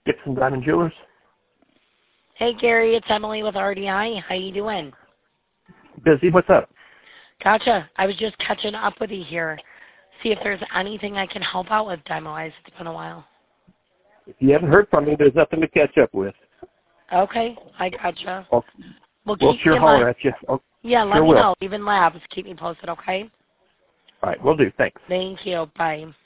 Dixon Diamond Jewelers. Hey, Gary, it's Emily with RDI. How you doing? Busy. What's up? Gotcha. I was just catching up with you here. See if there's anything I can help out with demo-wise. It's been a while. If you haven't heard from me, there's nothing to catch up with. Okay, I gotcha. We'll sure holler at you. Yeah, let me know. Even labs, keep me posted, okay? All right, will do. Thanks. Thank you. Bye.